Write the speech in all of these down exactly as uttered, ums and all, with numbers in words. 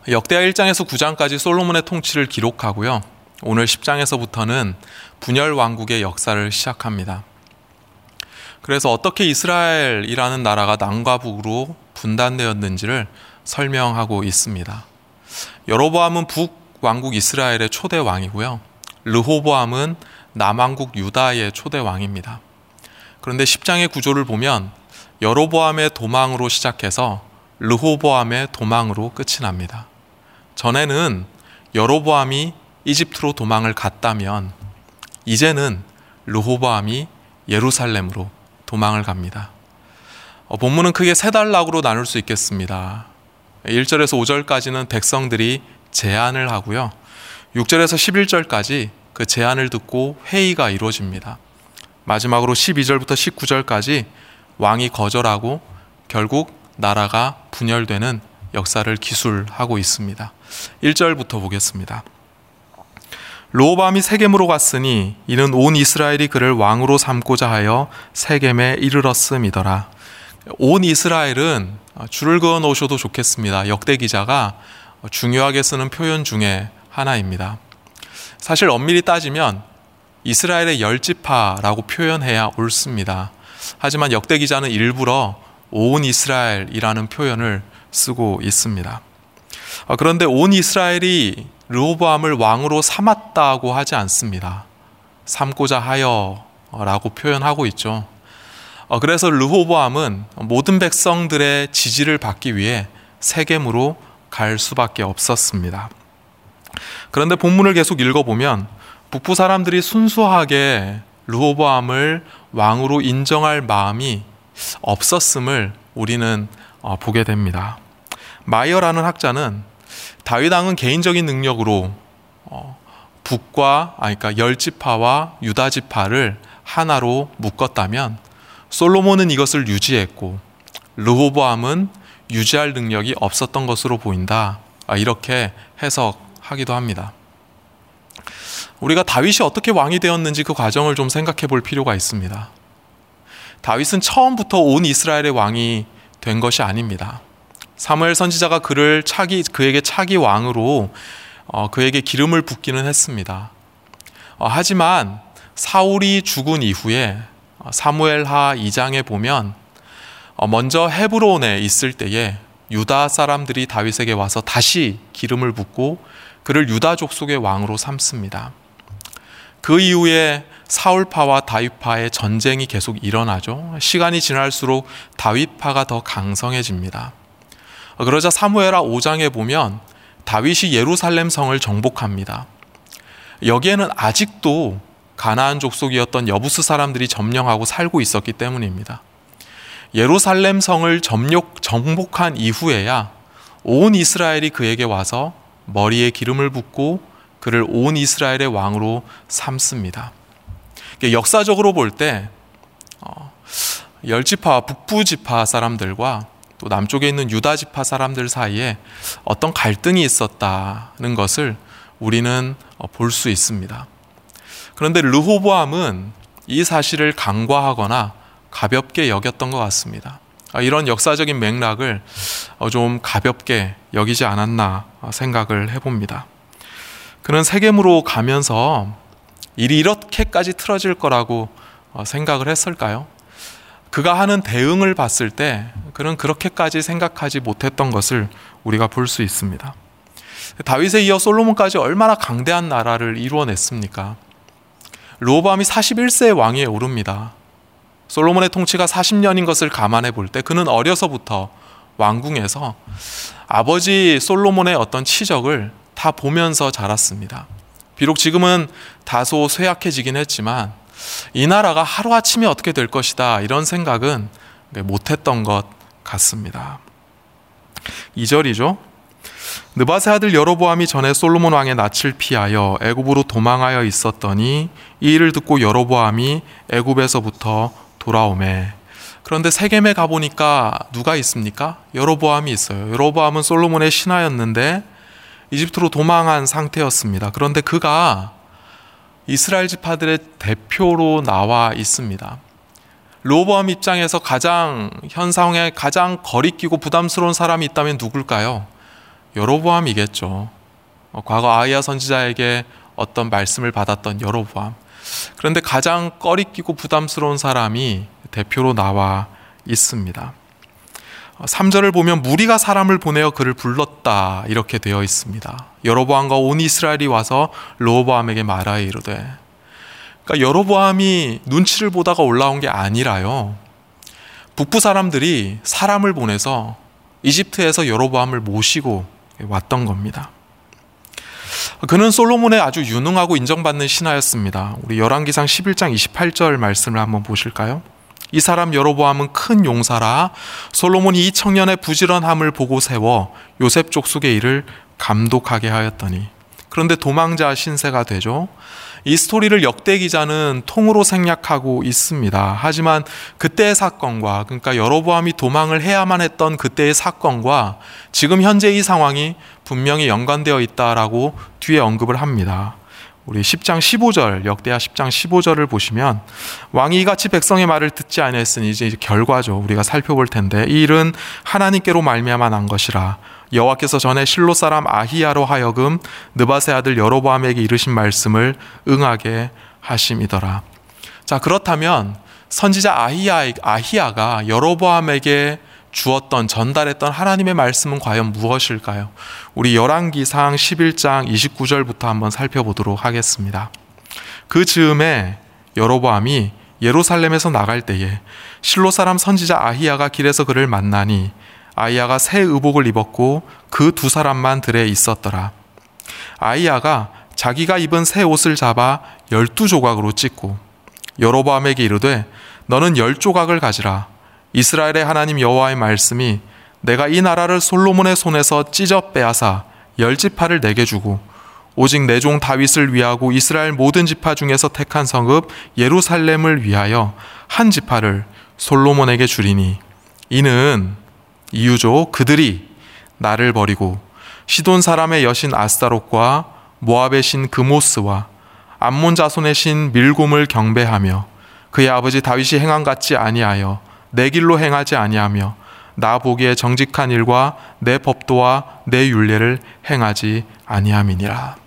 역대하 일 장에서 구 장까지 솔로몬의 통치를 기록하고요. 오늘 십 장에서부터는 분열 왕국의 역사를 시작합니다. 그래서 어떻게 이스라엘이라는 나라가 남과 북으로 분단되었는지를 설명하고 있습니다. 여로보암은 북왕국 이스라엘의 초대 왕이고요. 르호보암은 남왕국 유다의 초대 왕입니다. 그런데 십 장의 구조를 보면 여로보암의 도망으로 시작해서 르호보암의 도망으로 끝이 납니다. 전에는 여로보암이 이집트로 도망을 갔다면 이제는 르호보암이 예루살렘으로 도망을 갑니다. 어, 본문은 크게 세 단락으로 나눌 수 있겠습니다. 일 절에서 오 절까지는 백성들이 제안을 하고요. 육 절에서 십일 절까지 그 제안을 듣고 회의가 이루어집니다. 마지막으로 십이 절부터 십구 절까지 왕이 거절하고 결국 나라가 분열되는 역사를 기술하고 있습니다. 일 절부터 보겠습니다. 르호보암이 세겜으로 갔으니 이는 온 이스라엘이 그를 왕으로 삼고자 하여 세겜에 이르렀음이더라. 온 이스라엘은 줄을 그어 놓으셔도 좋겠습니다. 역대 기자가 중요하게 쓰는 표현 중에 하나입니다. 사실 엄밀히 따지면 이스라엘의 열 지파라고 표현해야 옳습니다. 하지만 역대 기자는 일부러 온 이스라엘이라는 표현을 쓰고 있습니다. 그런데 온 이스라엘이 르호보암을 왕으로 삼았다고 하지 않습니다. 삼고자 하여라고 표현하고 있죠. 그래서 르호보암은 모든 백성들의 지지를 받기 위해 세겜으로 갈 수밖에 없었습니다. 그런데 본문을 계속 읽어보면 북부 사람들이 순수하게 르호보암을 왕으로 인정할 마음이 없었음을 우리는 보게 됩니다. 마이어라는 학자는 다윗 왕은 개인적인 능력으로 북과 아니 그러니까 열 지파와 유다 지파를 하나로 묶었다면 솔로몬은 이것을 유지했고 르호보암은 유지할 능력이 없었던 것으로 보인다. 이렇게 해석하기도 합니다. 우리가 다윗이 어떻게 왕이 되었는지 그 과정을 좀 생각해 볼 필요가 있습니다. 다윗은 처음부터 온 이스라엘의 왕이 된 것이 아닙니다. 사무엘 선지자가 그를 차기, 그에게 차기 왕으로 어, 그에게 기름을 붓기는 했습니다. 어, 하지만 사울이 죽은 이후에 사무엘하 이 장에 보면 어, 먼저 헤브론에 있을 때에 유다 사람들이 다윗에게 와서 다시 기름을 붓고 그를 유다 족속의 왕으로 삼습니다. 그 이후에 사울파와 다윗파의 전쟁이 계속 일어나죠. 시간이 지날수록 다윗파가 더 강성해집니다. 그러자 사무엘하 오 장에 보면 다윗이 예루살렘 성을 정복합니다. 여기에는 아직도 가나안 족속이었던 여부스 사람들이 점령하고 살고 있었기 때문입니다. 예루살렘 성을 점력, 정복한 이후에야 온 이스라엘이 그에게 와서 머리에 기름을 붓고 그를 온 이스라엘의 왕으로 삼습니다. 역사적으로 볼 때 열 지파, 북부 지파 사람들과 또 남쪽에 있는 유다 지파 사람들 사이에 어떤 갈등이 있었다는 것을 우리는 볼 수 있습니다. 그런데 르호보암은 이 사실을 간과하거나 가볍게 여겼던 것 같습니다. 이런 역사적인 맥락을 좀 가볍게 여기지 않았나 생각을 해봅니다. 그는 세겜으로 가면서 일이 이렇게까지 틀어질 거라고 생각을 했을까요? 그가 하는 대응을 봤을 때 그는 그렇게까지 생각하지 못했던 것을 우리가 볼 수 있습니다. 다윗에 이어 솔로몬까지 얼마나 강대한 나라를 이루어냈습니까? 르호보암이 사십일 세의 왕위에 오릅니다. 솔로몬의 통치가 사십 년인 것을 감안해 볼 때 그는 어려서부터 왕궁에서 아버지 솔로몬의 어떤 치적을 다 보면서 자랐습니다. 비록 지금은 다소 쇠약해지긴 했지만 이 나라가 하루아침에 어떻게 될 것이다 이런 생각은 못했던 것 같습니다. 이 절이죠. 느밧의 아들 여로보암이 전에 솔로몬 왕의 낯을 피하여 애굽으로 도망하여 있었더니 이 일을 듣고 여로보암이 애굽에서부터 돌아오매. 그런데 세겜에 가보니까 누가 있습니까? 여로보암이 있어요. 여로보암은 솔로몬의 신하였는데 이집트로 도망한 상태였습니다. 그런데 그가 이스라엘 지파들의 대표로 나와 있습니다. 르호보암 입장에서 가장 현 상황에 가장 거리끼고 부담스러운 사람이 있다면 누굴까요? 여로보암이겠죠. 과거 아히야 선지자에게 어떤 말씀을 받았던 여로보암. 그런데 가장 꺼리끼고 부담스러운 사람이 대표로 나와 있습니다. 삼 절을 보면 무리가 사람을 보내어 그를 불렀다 이렇게 되어 있습니다. 여로보암과 온 이스라엘이 와서 르호보암에게 말하여 이르되, 그러니까 여로보암이 눈치를 보다가 올라온 게 아니라요, 북부 사람들이 사람을 보내서 이집트에서 여로보암을 모시고 왔던 겁니다. 그는 솔로몬의 아주 유능하고 인정받는 신하였습니다. 우리 열왕기상 십일 장 이십팔 절 말씀을 한번 보실까요? 이 사람 여로보암은 큰 용사라 솔로몬이 이 청년의 부지런함을 보고 세워 요셉 족속의 일을 감독하게 하였더니. 그런데 도망자 신세가 되죠. 이 스토리를 역대 기자는 통으로 생략하고 있습니다. 하지만 그때의 사건과, 그러니까 여로보암이 도망을 해야만 했던 그때의 사건과 지금 현재 이 상황이 분명히 연관되어 있다라고 뒤에 언급을 합니다. 우리 십 장 십오 절, 역대하 십 장 십오 절을 보시면, 왕이 이같이 백성의 말을 듣지 아니했으니, 이제 결과죠. 우리가 살펴볼 텐데, 이 일은 하나님께로 말미암아 난 것이라 여호와께서 전에 실로 사람 아히야로 하여금 느밧의 아들 여로보암에게 이르신 말씀을 응하게 하심이더라. 자, 그렇다면 선지자 아히야, 아히야가 여로보암에게 주었던, 전달했던 하나님의 말씀은 과연 무엇일까요? 우리 열왕기상 십일 장 이십구 절부터 한번 살펴보도록 하겠습니다. 그 즈음에 여로보암이 예루살렘에서 나갈 때에 실로 사람 선지자 아히야가 길에서 그를 만나니 아히야가 새 의복을 입었고 그 두 사람만 들에 있었더라. 아히야가 자기가 입은 새 옷을 잡아 열두 조각으로 찢고 여로보암에게 이르되, 너는 열 조각을 가지라. 이스라엘의 하나님 여호와의 말씀이 내가 이 나라를 솔로몬의 손에서 찢어 빼앗아 열 지파를 내게 주고 오직 내 종 다윗을 위하고 이스라엘 모든 지파 중에서 택한 성읍 예루살렘을 위하여 한 지파를 솔로몬에게 주리니, 이는 이유죠. 그들이 나를 버리고 시돈 사람의 여신 아스타롯과 모압의 신 그모스와 암몬 자손의 신 밀곰을 경배하며 그의 아버지 다윗이 행한 같지 아니하여 내 길로 행하지 아니하며 나 보기에 정직한 일과 내 법도와 내 율례를 행하지 아니함이니라.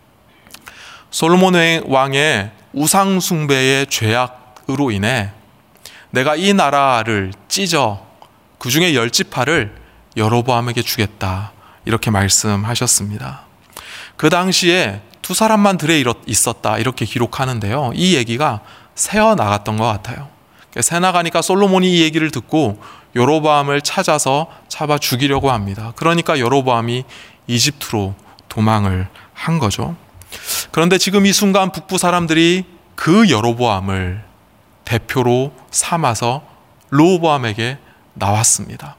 솔로몬 왕의 우상 숭배의 죄악으로 인해 내가 이 나라를 찢어 그 중에 열 지파를 여로보암에게 주겠다 이렇게 말씀하셨습니다. 그 당시에 두 사람만 들에 있었다 이렇게 기록하는데요, 이 얘기가 새어 나갔던 것 같아요. 새 나가니까 솔로몬이 이 얘기를 듣고 여로보암을 찾아서 잡아 죽이려고 합니다. 그러니까 여로보암이 이집트로 도망을 한 거죠. 그런데 지금 이 순간 북부 사람들이 그 여로보암을 대표로 삼아서 르호보암에게 나왔습니다.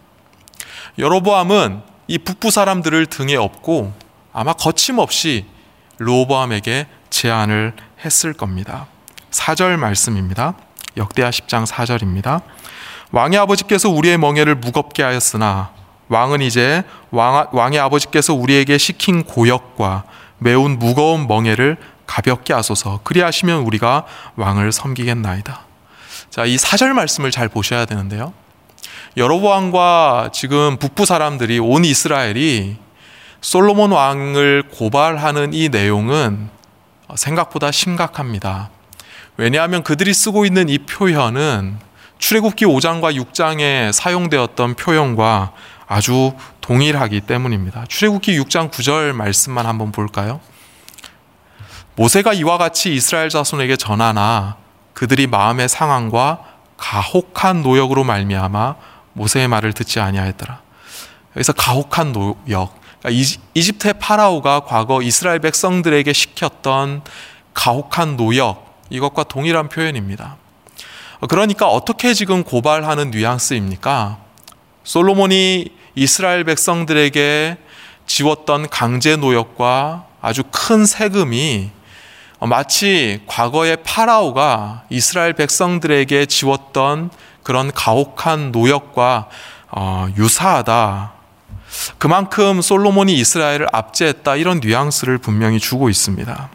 여로보암은 이 북부 사람들을 등에 업고 아마 거침없이 르호보암에게 제안을 했을 겁니다. 사 절 말씀입니다. 역대하 십 장 사 절입니다. 왕의 아버지께서 우리의 멍에를 무겁게 하였으나 왕은 이제 왕, 왕의 아버지께서 우리에게 시킨 고역과 매운 무거운 멍에를 가볍게 하소서. 그리하시면 우리가 왕을 섬기겠나이다. 자, 이 사 절 말씀을 잘 보셔야 되는데요, 여로보암과 지금 북부 사람들이, 온 이스라엘이 솔로몬 왕을 고발하는 이 내용은 생각보다 심각합니다. 왜냐하면 그들이 쓰고 있는 이 표현은 출애굽기 오 장과 육 장에 사용되었던 표현과 아주 동일하기 때문입니다. 출애굽기 육 장 구 절 말씀만 한번 볼까요? 모세가 이와 같이 이스라엘 자손에게 전하나 그들이 마음의 상황과 가혹한 노역으로 말미암아 모세의 말을 듣지 아니하였더라. 여기서 가혹한 노역, 그러니까 이집트의 파라오가 과거 이스라엘 백성들에게 시켰던 가혹한 노역, 이것과 동일한 표현입니다. 그러니까 어떻게 지금 고발하는 뉘앙스입니까? 솔로몬이 이스라엘 백성들에게 지웠던 강제 노역과 아주 큰 세금이 마치 과거의 파라오가 이스라엘 백성들에게 지웠던 그런 가혹한 노역과 어, 유사하다. 그만큼 솔로몬이 이스라엘을 압제했다, 이런 뉘앙스를 분명히 주고 있습니다.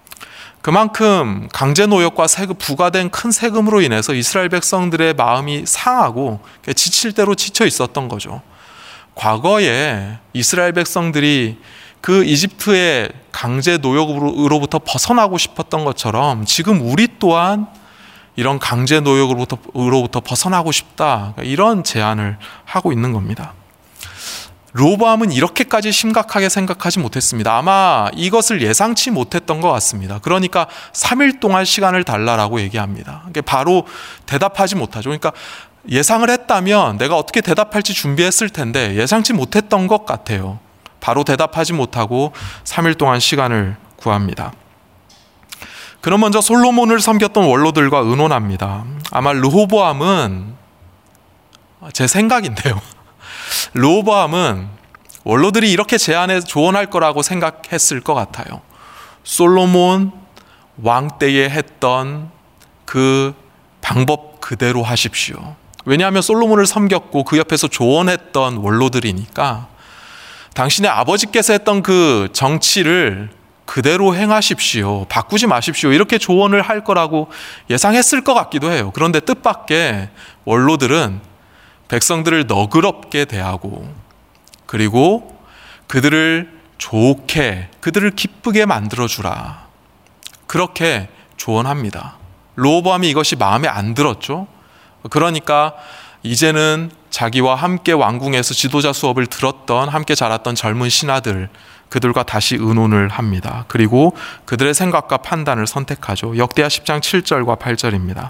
그만큼 강제 노역과 세금, 부과된 큰 세금으로 인해서 이스라엘 백성들의 마음이 상하고 지칠 대로 지쳐 있었던 거죠. 과거에 이스라엘 백성들이 그 이집트의 강제 노역으로부터 벗어나고 싶었던 것처럼 지금 우리 또한 이런 강제 노역으로부터 으로부터 벗어나고 싶다, 이런 제안을 하고 있는 겁니다. 르호보암은 이렇게까지 심각하게 생각하지 못했습니다. 아마 이것을 예상치 못했던 것 같습니다. 그러니까 삼 일 동안 시간을 달라라고 얘기합니다. 바로 대답하지 못하죠. 그러니까 예상을 했다면 내가 어떻게 대답할지 준비했을 텐데 예상치 못했던 것 같아요. 바로 대답하지 못하고 삼 일 동안 시간을 구합니다. 그럼 먼저 솔로몬을 섬겼던 원로들과 의논합니다. 아마 르호보암은, 제 생각인데요, 르호보암은 원로들이 이렇게 제안해 조언할 거라고 생각했을 것 같아요. 솔로몬 왕 때에 했던 그 방법 그대로 하십시오. 왜냐하면 솔로몬을 섬겼고 그 옆에서 조언했던 원로들이니까 당신의 아버지께서 했던 그 정치를 그대로 행하십시오. 바꾸지 마십시오. 이렇게 조언을 할 거라고 예상했을 것 같기도 해요. 그런데 뜻밖의 원로들은 백성들을 너그럽게 대하고, 그리고 그들을 좋게, 그들을 기쁘게 만들어주라, 그렇게 조언합니다. 르호보암이 이것이 마음에 안 들었죠. 그러니까 이제는 자기와 함께 왕궁에서 지도자 수업을 들었던, 함께 자랐던 젊은 신하들, 그들과 다시 의논을 합니다. 그리고 그들의 생각과 판단을 선택하죠. 역대하 십 장 칠 절과 팔 절입니다.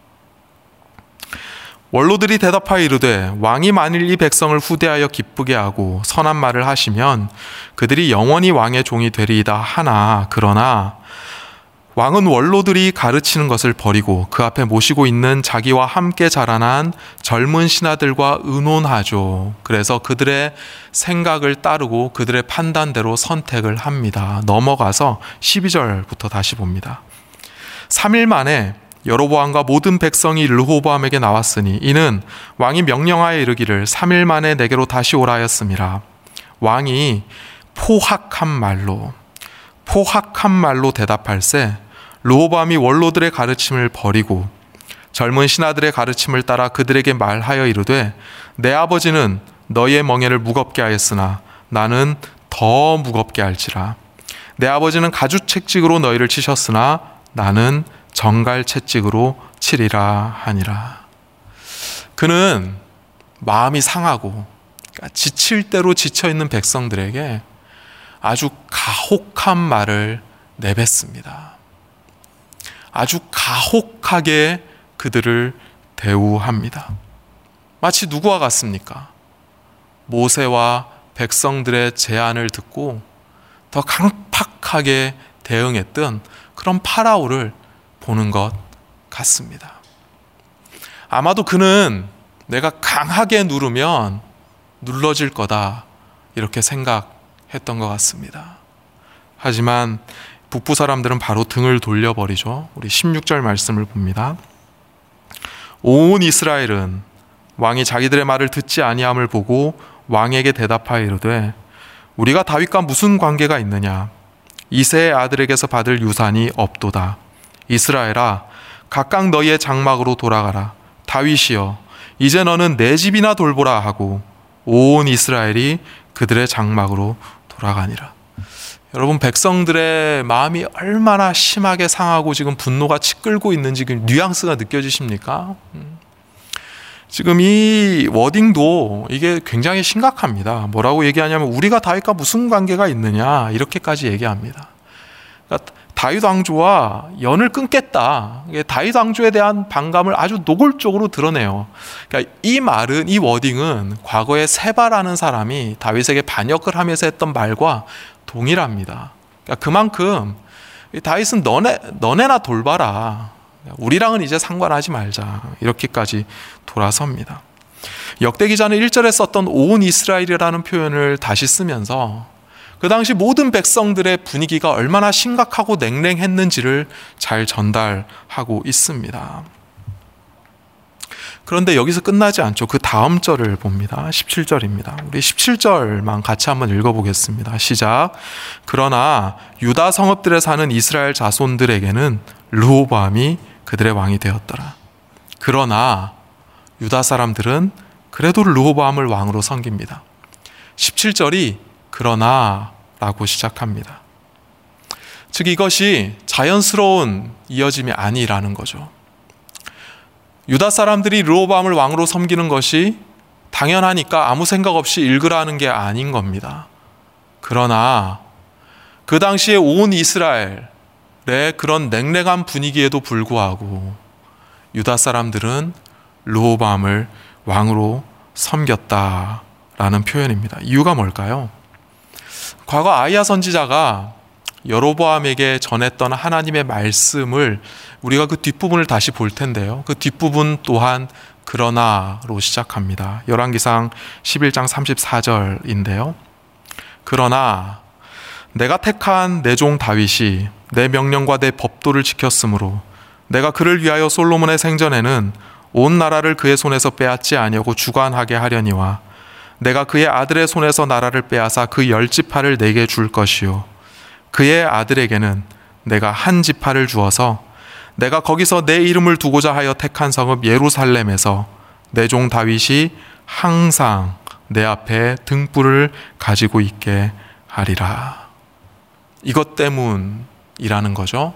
원로들이 대답하여 이르되 왕이 만일 이 백성을 후대하여 기쁘게 하고 선한 말을 하시면 그들이 영원히 왕의 종이 되리이다 하나, 그러나 왕은 원로들이 가르치는 것을 버리고 그 앞에 모시고 있는 자기와 함께 자라난 젊은 신하들과 의논하죠. 그래서 그들의 생각을 따르고 그들의 판단대로 선택을 합니다. 넘어가서 십이 절부터 다시 봅니다. 삼 일 만에 여로보암과 모든 백성이 르호보암에게 나왔으니 이는 왕이 명령하여 이르기를 삼 일 만에 내게로 다시 오라 하였음이라. 왕이 포악한 말로 포악한 말로 대답할세 르호보암이 원로들의 가르침을 버리고 젊은 신하들의 가르침을 따라 그들에게 말하여 이르되 내 아버지는 너희의 멍에를 무겁게 하였으나 나는 더 무겁게 할지라. 내 아버지는 가죽채찍으로 너희를 치셨으나 나는 정갈채찍으로 치리라 하니라. 그는 마음이 상하고 지칠 대로 지쳐있는 백성들에게 아주 가혹한 말을 내뱉습니다. 아주 가혹하게 그들을 대우합니다. 마치 누구와 같습니까? 모세와 백성들의 제안을 듣고 더 강팍하게 대응했던 그런 파라오를 보는 것 같습니다. 아마도 그는 내가 강하게 누르면 눌러질 거다, 이렇게 생각했던 것 같습니다. 하지만 북부 사람들은 바로 등을 돌려버리죠. 우리 십육 절 말씀을 봅니다. 온 이스라엘은 왕이 자기들의 말을 듣지 아니함을 보고 왕에게 대답하여 이르되 우리가 다윗과 무슨 관계가 있느냐? 이새의 아들에게서 받을 유산이 없도다. 이스라엘아, 각각 너희의 장막으로 돌아가라. 다윗이여, 이제 너는 내 집이나 돌보라 하고 온 이스라엘이 그들의 장막으로 돌아가니라. 여러분, 백성들의 마음이 얼마나 심하게 상하고 지금 분노가 치끓고 있는지 그 뉘앙스가 느껴지십니까? 지금 이 워딩도 이게 굉장히 심각합니다. 뭐라고 얘기하냐면 우리가 다윗과 무슨 관계가 있느냐, 이렇게까지 얘기합니다. 그러니까 다윗 왕조와 연을 끊겠다. 다윗 왕조에 대한 반감을 아주 노골적으로 드러내요. 그러니까 이 말은, 이 워딩은 과거에 세바라는 사람이 다윗에게 반역을 하면서 했던 말과 동일합니다. 그러니까 그만큼 다윗은 너네, 너네나 돌봐라. 우리랑은 이제 상관하지 말자. 이렇게까지 돌아섭니다. 역대 기자는 일 절에 썼던 온 이스라엘이라는 표현을 다시 쓰면서 그 당시 모든 백성들의 분위기가 얼마나 심각하고 냉랭했는지를 잘 전달하고 있습니다. 그런데 여기서 끝나지 않죠. 그 다음 절을 봅니다. 십칠 절입니다. 우리 십칠 절만 같이 한번 읽어보겠습니다. 시작. 그러나 유다 성읍들에 사는 이스라엘 자손들에게는 르호보암이 그들의 왕이 되었더라. 그러나 유다 사람들은 그래도 르호보암을 왕으로 섬깁니다. 십칠 절이 그러나 라고 시작합니다. 즉 이것이 자연스러운 이어짐이 아니라는 거죠. 유다 사람들이 르호보암을 왕으로 섬기는 것이 당연하니까 아무 생각 없이 읽으라는 게 아닌 겁니다. 그러나 그 당시에 온 이스라엘의 그런 냉랭한 분위기에도 불구하고 유다 사람들은 르호보암을 왕으로 섬겼다라는 표현입니다. 이유가 뭘까요? 과거 아이야 선지자가 여로보암에게 전했던 하나님의 말씀을 우리가 그 뒷부분을 다시 볼 텐데요. 그 뒷부분 또한 그러나로 시작합니다. 열왕기상 십일 장 삼십사 절인데요. 그러나 내가 택한 내 종 다윗이 내 명령과 내 법도를 지켰으므로 내가 그를 위하여 솔로몬의 생전에는 온 나라를 그의 손에서 빼앗지 아니하고 주관하게 하려니와 내가 그의 아들의 손에서 나라를 빼앗아 그 열 지파를 내게 줄 것이요 그의 아들에게는 내가 한 지파를 주어서 내가 거기서 내 이름을 두고자 하여 택한 성읍 예루살렘에서 내 종 다윗이 항상 내 앞에 등불을 가지고 있게 하리라. 이것 때문이라는 거죠.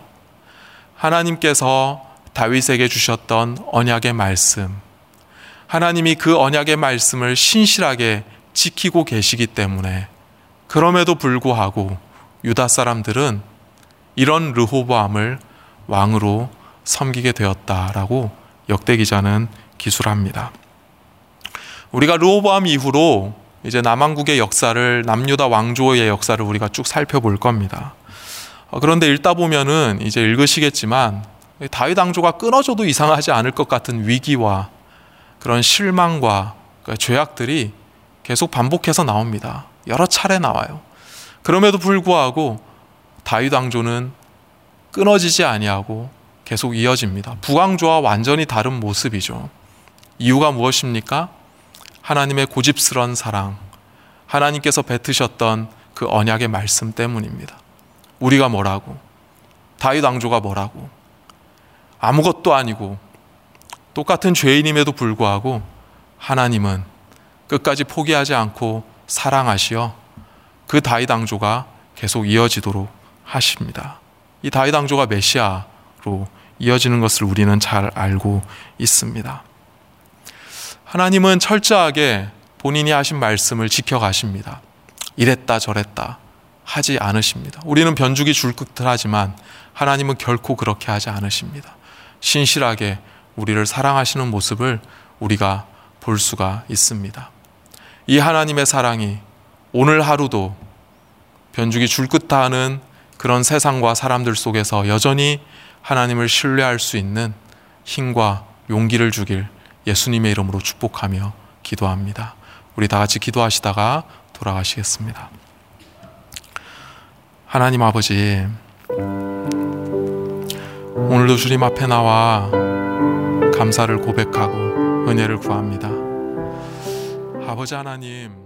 하나님께서 다윗에게 주셨던 언약의 말씀, 하나님이 그 언약의 말씀을 신실하게 지키고 계시기 때문에 그럼에도 불구하고 유다 사람들은 이런 르호보암을 왕으로 섬기게 되었다라고 역대 기자는 기술합니다. 우리가 르호보암 이후로 이제 남왕국의 역사를, 남유다 왕조의 역사를 우리가 쭉 살펴볼 겁니다. 그런데 읽다 보면은 이제 읽으시겠지만 다윗 왕조가 끊어져도 이상하지 않을 것 같은 위기와 그런 실망과 죄악들이 계속 반복해서 나옵니다. 여러 차례 나와요. 그럼에도 불구하고 다윗 왕조는 끊어지지 아니하고 계속 이어집니다. 북왕조와 완전히 다른 모습이죠. 이유가 무엇입니까? 하나님의 고집스러운 사랑, 하나님께서 뱉으셨던 그 언약의 말씀 때문입니다. 우리가 뭐라고? 다윗 왕조가 뭐라고? 아무것도 아니고 똑같은 죄인임에도 불구하고 하나님은 끝까지 포기하지 않고 사랑하시어 그 다윗 왕조가 계속 이어지도록 하십니다. 이 다윗 왕조가 메시아로 이어지는 것을 우리는 잘 알고 있습니다. 하나님은 철저하게 본인이 하신 말씀을 지켜가십니다. 이랬다 저랬다 하지 않으십니다. 우리는 변죽이 줄긋하지만 하나님은 결코 그렇게 하지 않으십니다. 신실하게 우리를 사랑하시는 모습을 우리가 볼 수가 있습니다. 이 하나님의 사랑이 오늘 하루도 변죽이 줄긋하는 그런 세상과 사람들 속에서 여전히 하나님을 신뢰할 수 있는 힘과 용기를 주길 예수님의 이름으로 축복하며 기도합니다. 우리 다 같이 기도하시다가 돌아가시겠습니다. 하나님 아버지, 오늘도 주님 앞에 나와 감사를 고백하고 은혜를 구합니다. 아버지 하나님,